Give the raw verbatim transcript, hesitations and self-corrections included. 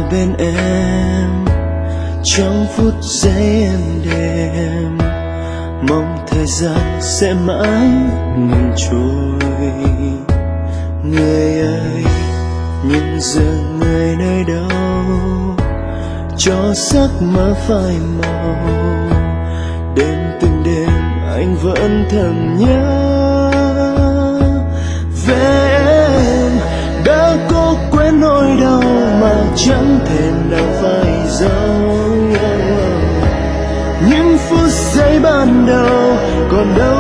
bên em trong phút giây êm đềm, mong thời gian sẽ mãi ngừng trôi. Người ơi, nhưng giờ người nơi đâu cho giấc mơ phai màu. Đêm từng đêm anh vẫn thầm nhớ về em. Đã cố quên nỗi đau mà chẳng thể nào phai dấu. Những phút giây ban đầu còn đâu